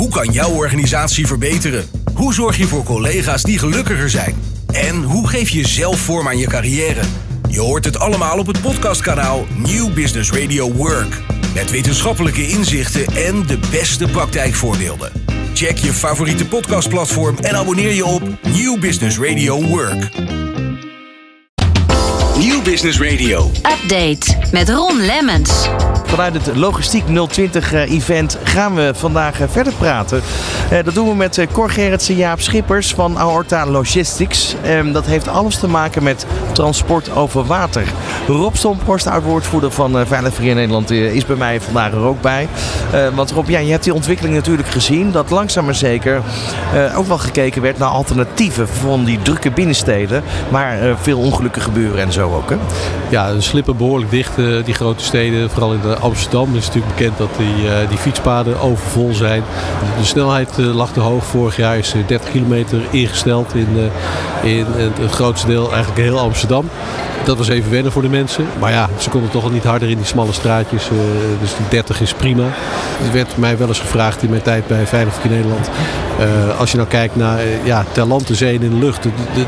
Hoe kan jouw organisatie verbeteren? Hoe zorg je voor collega's die gelukkiger zijn? En hoe geef je zelf vorm aan je carrière? Je hoort het allemaal op het podcastkanaal New Business Radio Work. Met wetenschappelijke inzichten en de beste praktijkvoorbeelden. Check je favoriete podcastplatform en abonneer je op New Business Radio Work. New Business Radio. Update met Ron Lemmens. Vanuit het Logistiek 020-event gaan we vandaag verder praten. Dat doen we met Cor Gerritsen, Jaap Schippers van Aorta Logistics. Dat heeft alles te maken met transport over water. Rob Stomphorst, oud-woordvoerder van Veilig Verkeer Nederland, is bij mij vandaag er ook bij. Want Rob, je hebt die ontwikkeling natuurlijk gezien. Dat langzaam maar zeker ook wel gekeken werd naar alternatieven van die drukke binnensteden. Waar veel ongelukken gebeuren en zo ook. Hè? Ja, ze slippen behoorlijk dicht, die grote steden. Vooral in Amsterdam is natuurlijk bekend dat die fietspaden overvol zijn. De snelheid lag te hoog. Vorig jaar is 30 kilometer ingesteld in het grootste deel, eigenlijk heel Amsterdam. Dat was even wennen voor de mensen. Maar ja, ze konden toch al niet harder in die smalle straatjes. Dus die 30 is prima. Er werd mij wel eens gevraagd in mijn tijd bij Veilig Verkeer Nederland. Als je nou kijkt naar ter land, de zee en in de lucht.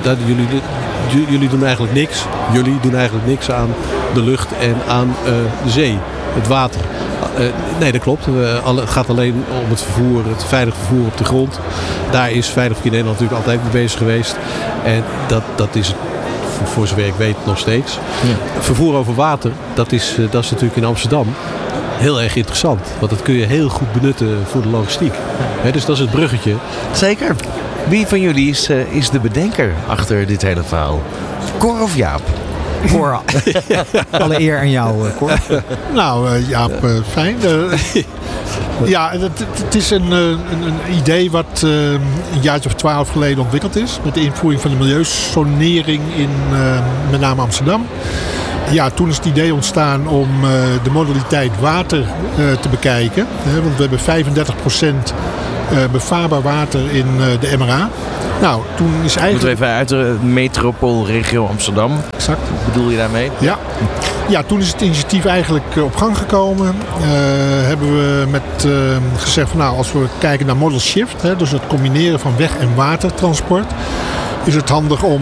Jullie doen eigenlijk niks. Jullie doen eigenlijk niks aan de lucht en aan de zee. Het water. Nee, dat klopt. Het gaat alleen om het vervoer, het veilig vervoer op de grond. Daar is Veilig Verkeer Nederland natuurlijk altijd mee bezig geweest. En dat is het, voor zover ik weet, nog steeds. Ja. Vervoer over water, dat is natuurlijk in Amsterdam heel erg interessant. Want dat kun je heel goed benutten voor de logistiek. Dus dat is het bruggetje. Zeker. Wie van jullie is de bedenker achter dit hele verhaal? Cor of Jaap? Cor, alle eer aan jou, Cor. Nou, Jaap, fijn. Ja, het is een idee wat een jaartje of 12 geleden ontwikkeld is. Met de invoering van de milieusonering in met name Amsterdam. Ja, toen is het idee ontstaan om de modaliteit water te bekijken. Want we hebben 35% bevaarbaar water in de MRA. Nou, toen is eigenlijk... Moeten we even uit de metropoolregio Amsterdam. Exact. Wat bedoel je daarmee? Ja, toen is het initiatief eigenlijk op gang gekomen. Hebben we gezegd van als we kijken naar model shift, dus het combineren van weg- en watertransport, is het handig om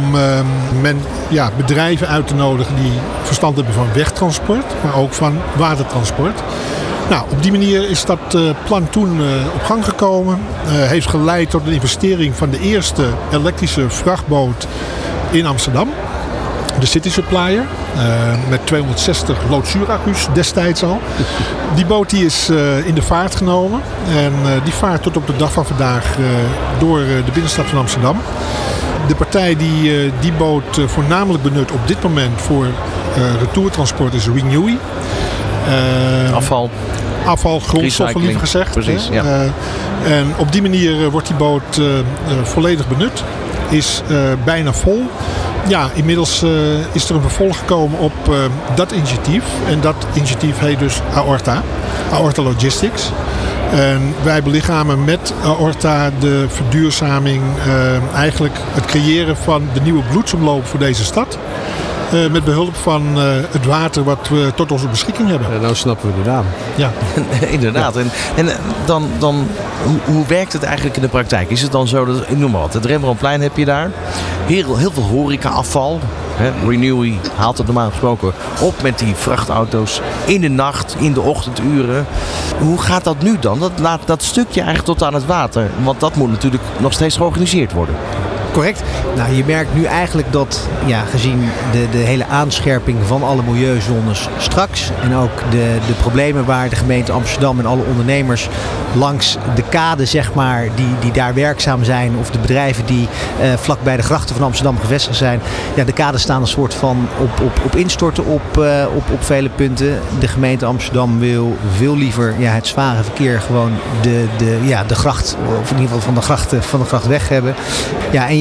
bedrijven uit te nodigen die verstand hebben van wegtransport, maar ook van watertransport. Nou, op die manier is dat plan toen op gang gekomen. Heeft geleid tot de investering van de eerste elektrische vrachtboot in Amsterdam. De City Supplier. Met 260 loodzuuraccu's destijds al. Die boot die is in de vaart genomen. En die vaart tot op de dag van vandaag door de binnenstad van Amsterdam. De partij die die boot voornamelijk benut op dit moment voor retourtransport is Renewy. Afval, grondstoffen liever gezegd. Precies, ja. En op die manier wordt die boot volledig benut. Is bijna vol. Ja, inmiddels is er een vervolg gekomen op dat initiatief. En dat initiatief heet dus Aorta Logistics. En wij belichamen met Aorta de verduurzaming, eigenlijk het creëren van de nieuwe bloedsomloop voor deze stad. Met behulp van het water wat we tot onze beschikking hebben. Nou snappen we de naam. Ja. Inderdaad. En dan hoe werkt het eigenlijk in de praktijk? Is het dan zo dat, ik noem maar wat, het Rembrandtplein heb je daar. Heel veel horecaafval. Renewy haalt het normaal gesproken op met die vrachtauto's in de nacht, in de ochtenduren. Hoe gaat dat nu dan? Dat laat dat stukje eigenlijk tot aan het water. Want dat moet natuurlijk nog steeds georganiseerd worden. Correct. Nou, je merkt nu eigenlijk dat, gezien de hele aanscherping van alle milieuzones straks en ook de problemen waar de gemeente Amsterdam en alle ondernemers langs de kade, zeg maar, die daar werkzaam zijn, of de bedrijven die vlak bij de grachten van Amsterdam gevestigd zijn. Ja, de kades staan een soort van op instorten op vele punten. De gemeente Amsterdam wil veel liever het zware verkeer gewoon de gracht, of in ieder geval van de gracht weg hebben. Ja, en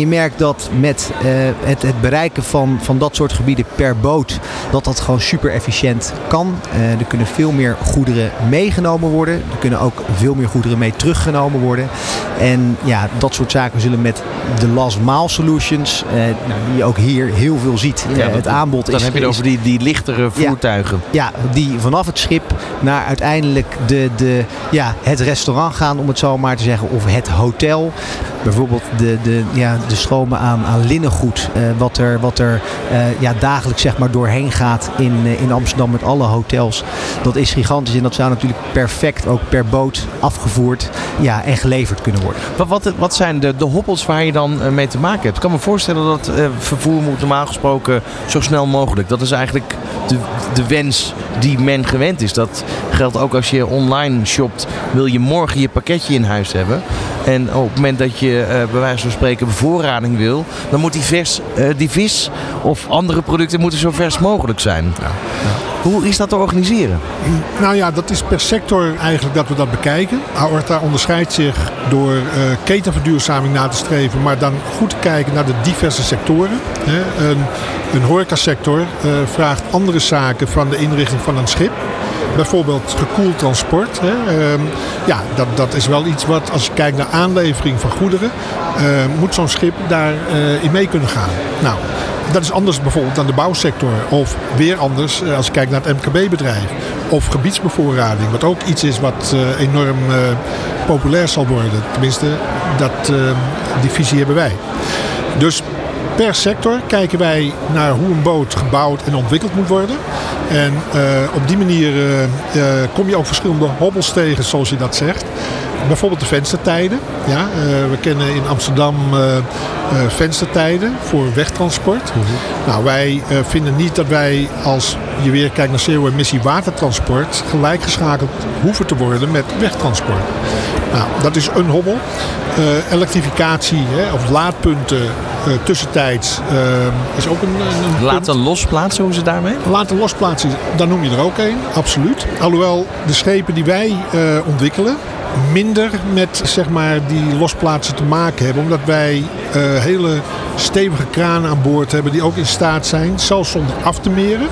je merkt dat met het bereiken van dat soort gebieden per boot, dat gewoon super efficiënt kan. Er kunnen veel meer goederen meegenomen worden. Er kunnen ook veel meer goederen mee teruggenomen worden. En ja, dat soort zaken zullen met de last mile solutions, die je ook hier heel veel ziet. Het aanbod dan heb je het over die lichtere voertuigen. Ja, die vanaf het schip naar uiteindelijk het restaurant gaan, om het zo maar te zeggen, of het hotel. Bijvoorbeeld de stromen aan linnengoed, wat er dagelijks zeg maar doorheen gaat in Amsterdam met alle hotels. Dat is gigantisch en dat zou natuurlijk perfect ook per boot afgevoerd en geleverd kunnen worden. Wat zijn de hobbels waar je dan mee te maken hebt? Ik kan me voorstellen dat vervoer moet normaal gesproken zo snel mogelijk. Dat is eigenlijk de wens die men gewend is. Dat geldt ook als je online shopt. Wil je morgen je pakketje in huis hebben. En op het moment dat je bij wijze van spreken bevoorrading wil, dan moet die vis of andere producten moeten zo vers mogelijk zijn. Ja. Hoe is dat te organiseren? Nou ja, dat is per sector eigenlijk dat we dat bekijken. Aorta onderscheidt zich door ketenverduurzaming na te streven, maar dan goed te kijken naar de diverse sectoren. Een horecasector vraagt andere zaken van de inrichting van een schip. Bijvoorbeeld gekoeld transport. Dat is wel iets wat, als je kijkt naar aanlevering van goederen, moet zo'n schip daar in mee kunnen gaan. Nou, dat is anders bijvoorbeeld dan de bouwsector. Of weer anders als je kijkt naar het MKB-bedrijf. Of gebiedsbevoorrading. Wat ook iets is wat enorm populair zal worden. Tenminste, die visie hebben wij. Dus per sector kijken wij naar hoe een boot gebouwd en ontwikkeld moet worden. En op die manier kom je ook verschillende hobbels tegen, zoals je dat zegt. Bijvoorbeeld de venstertijden. Ja, we kennen in Amsterdam venstertijden voor wegtransport. Nou, wij vinden niet dat wij, als je weer kijkt naar zero-emissie watertransport, gelijkgeschakeld hoeven te worden met wegtransport. Nou, dat is een hobbel. Elektrificatie of laadpunten tussentijds is ook een laten losplaatsen, hoe ze daarmee? Laten losplaatsen, daar noem je er ook een, absoluut. Alhoewel de schepen die wij ontwikkelen minder met zeg maar die losplaatsen te maken hebben. Omdat wij hele stevige kranen aan boord hebben die ook in staat zijn, zelfs zonder af te meren,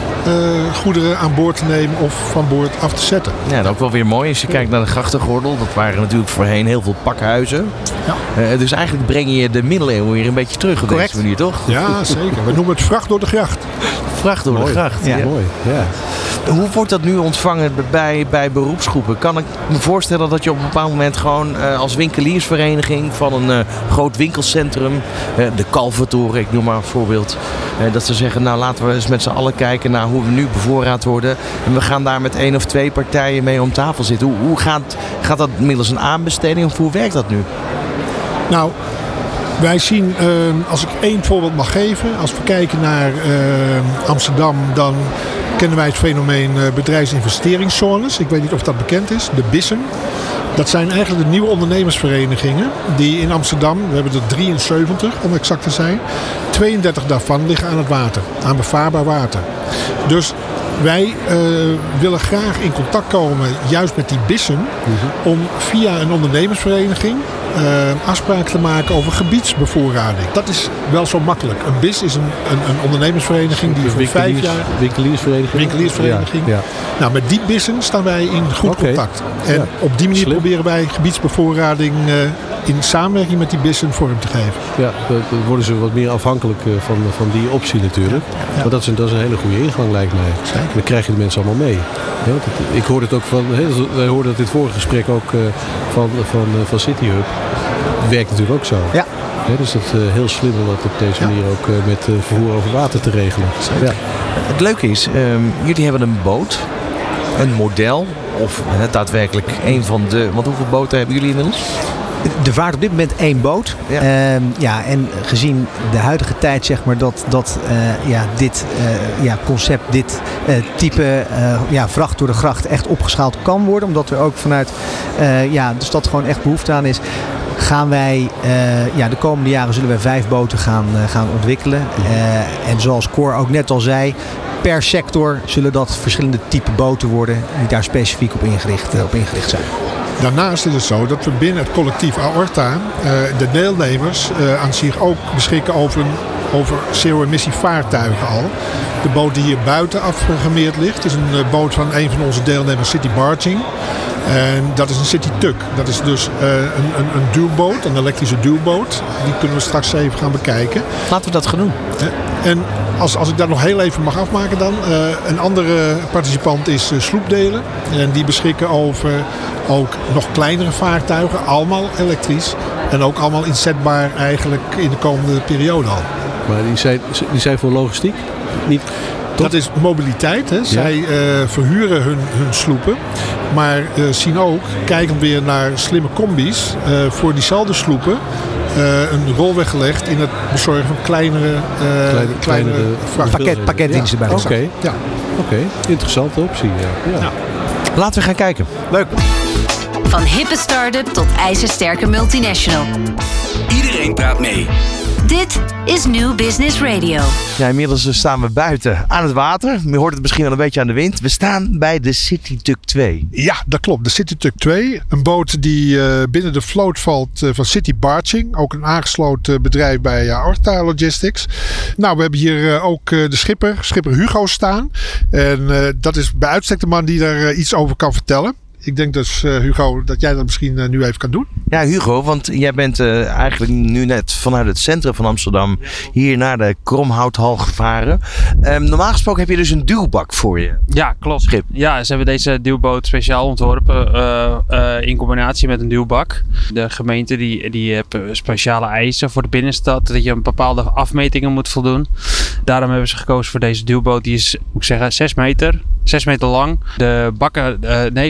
goederen aan boord te nemen of van boord af te zetten. Ja, dat is ook wel weer mooi als je kijkt naar de grachtengordel. Dat waren natuurlijk voorheen heel veel pakhuizen. Ja. Dus eigenlijk breng je de middeleeuwen weer een beetje terug op deze manier, toch? Ja, zeker. We noemen het vracht door de gracht. Vracht door de gracht. Ja. Mooi. Ja. Hoe wordt dat nu ontvangen bij beroepsgroepen? Kan ik me voorstellen dat je op een bepaald moment gewoon als winkeliersvereniging van een groot winkelcentrum, de Kalvertoren, ik noem maar een voorbeeld, dat ze zeggen, nou laten we eens met z'n allen kijken naar hoe we nu bevoorraad worden. En we gaan daar met 1 of 2 partijen mee om tafel zitten. Hoe gaat dat middels een aanbesteding of hoe werkt dat nu? Nou, wij zien, als ik 1 voorbeeld mag geven, als we kijken naar Amsterdam, dan kennen wij het fenomeen bedrijfsinvesteringszones. Ik weet niet of dat bekend is, de BIS'en. Dat zijn eigenlijk de nieuwe ondernemersverenigingen die in Amsterdam, we hebben er 73 om exact te zijn, 32 daarvan liggen aan het water, aan bevaarbaar water. Dus wij willen graag in contact komen juist met die BIS'en om via een ondernemersvereniging afspraken te maken over gebiedsbevoorrading. Dat is wel zo makkelijk. Een BIS is een ondernemersvereniging die voor 5 jaar... Winkeliersvereniging. Ja. Nou, met die BIS'en staan wij in goed contact. En op die manier proberen wij gebiedsbevoorrading in samenwerking met die BIS'en vorm te geven. Ja, dan worden ze wat meer afhankelijk van die optie natuurlijk. Ja. Maar dat is een hele goede ingang, lijkt mij. Zeker. Dan krijg je de mensen allemaal mee. Ja, ik hoorde het ook wij hoorden het in het vorige gesprek ook van City Hub. Dat werkt natuurlijk ook zo. Ja. Ja, dus dat is heel slim om dat op deze manier ook met vervoer over water te regelen. Ja. Het leuke is, jullie hebben een boot, een model, of daadwerkelijk een van de... Want hoeveel boten hebben jullie inmiddels? Er vaart op dit moment 1 boot. Ja. En gezien de huidige tijd zeg maar dat dit concept, dit type vracht door de gracht echt opgeschaald kan worden. Omdat er ook vanuit de stad gewoon echt behoefte aan is. Gaan wij, de komende jaren zullen wij 5 boten gaan ontwikkelen. En zoals Cor ook net al zei, per sector zullen dat verschillende type boten worden die daar specifiek op ingericht zijn. Daarnaast is het zo dat we binnen het collectief Aorta de deelnemers aan zich ook beschikken over zero-emissie vaartuigen al. De boot die hier buiten afgemeerd ligt is een boot van een van onze deelnemers, City Barging. En dat is een City Tug. Dat is dus een duwboot, een elektrische duwboot. Die kunnen we straks even gaan bekijken. Laten we dat gaan doen. En als ik dat nog heel even mag afmaken dan. Een andere participant is Sloepdelen. En die beschikken over ook nog kleinere vaartuigen. Allemaal elektrisch. En ook allemaal inzetbaar eigenlijk in de komende periode al. Maar die zijn voor logistiek? Niet... Dat is mobiliteit. Hè. Ja. Zij verhuren hun sloepen. Maar zien ook, kijken weer naar slimme combi's. Voor diezelfde sloepen een rol weggelegd in het bezorgen van kleinere pakketdiensten bij. Oké. Interessante optie. Ja. Laten we gaan kijken. Leuk. Van hippe start-up tot ijzersterke multinational. Iedereen praat mee. Dit is New Business Radio. Ja, inmiddels staan we buiten aan het water. Je hoort het misschien wel een beetje aan de wind. We staan bij de City Tug 2. Ja, dat klopt. De City Tug 2. Een boot die binnen de vloot valt van City Barging. Ook een aangesloten bedrijf bij Aorta Logistics. Nou, we hebben hier ook de schipper Hugo staan. En dat is bij uitstek de man die daar iets over kan vertellen. Ik denk dus, Hugo, dat jij dat misschien nu even kan doen. Ja, Hugo, want jij bent eigenlijk nu net vanuit het centrum van Amsterdam hier naar de Kromhouthal gevaren. Normaal gesproken heb je dus een duwbak voor je. Ja, klopt. Schip. Ja, ze hebben deze duwboot speciaal ontworpen in combinatie met een duwbak. De gemeente die heeft speciale eisen voor de binnenstad, dat je een bepaalde afmetingen moet voldoen. Daarom hebben ze gekozen voor deze duwboot. Die is, moet ik zeggen, 6 meter. 6 meter lang. De bakken,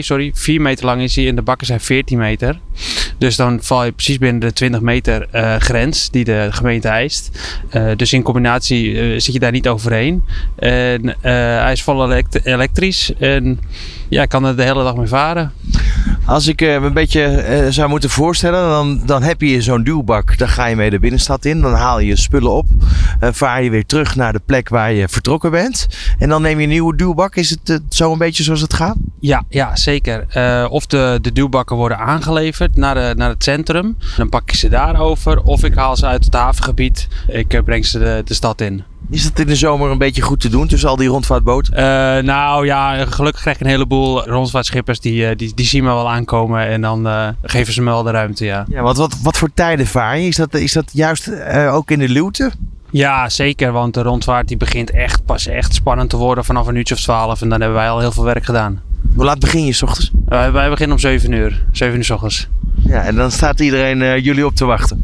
4 meter lang is hij en de bakken zijn 14 meter. Dus dan val je precies binnen de 20 meter grens die de gemeente eist. Dus in combinatie zit je daar niet overheen. En hij is vol elektrisch en ja, ik kan er de hele dag mee varen. Als ik me een beetje zou moeten voorstellen, dan heb je zo'n duwbak. Dan ga je mee de binnenstad in. Dan haal je je spullen op. Vaar je weer terug naar de plek waar je vertrokken bent. En dan neem je een nieuwe duwbak. Is het zo een beetje zoals het gaat? Ja, zeker. Of de duwbakken worden aangeleverd naar het centrum. Dan pak ik ze daarover. Of ik haal ze uit het havengebied. Ik breng ze de stad in. Is dat in de zomer een beetje goed te doen tussen al die rondvaartboten? Nou ja, gelukkig krijg ik een heleboel rondvaartschippers die zien me wel aankomen en dan geven ze me wel de ruimte, ja. Ja, wat voor tijden vaar je? Is dat juist ook in de luwte? Ja, zeker, want de rondvaart die begint pas echt spannend te worden vanaf een uurtje of 12 en dan hebben wij al heel veel werk gedaan. Hoe laat begin je 's ochtends? Wij beginnen om 7 uur. 7 uur 's ochtends. Ja, en dan staat iedereen jullie op te wachten.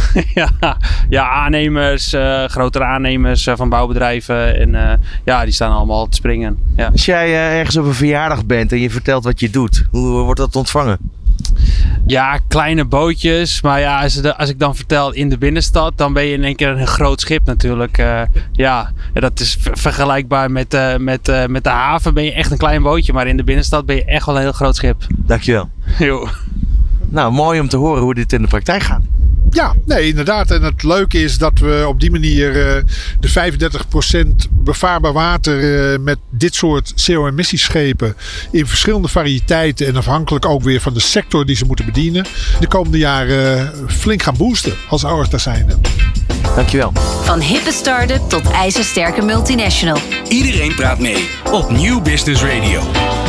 Ja, aannemers, grotere aannemers van bouwbedrijven. En die staan allemaal te springen. Ja. Als jij ergens op een verjaardag bent en je vertelt wat je doet, hoe wordt dat ontvangen? Ja, kleine bootjes. Maar ja, als ik dan vertel in de binnenstad, dan ben je in één keer een groot schip natuurlijk. Dat is vergelijkbaar met de haven. Ben je echt een klein bootje. Maar in de binnenstad ben je echt wel een heel groot schip. Dankjewel. Jo. Nou, mooi om te horen hoe dit in de praktijk gaat. Ja, nee, inderdaad. En het leuke is dat we op die manier de 35% bevaarbaar water met dit soort zero-emissieschepen in verschillende variëteiten en afhankelijk ook weer van de sector die ze moeten bedienen, de komende jaren flink gaan boosten als Aorta zijnde. Dankjewel. Van hippe start-up tot ijzersterke multinational. Iedereen praat mee op New Business Radio.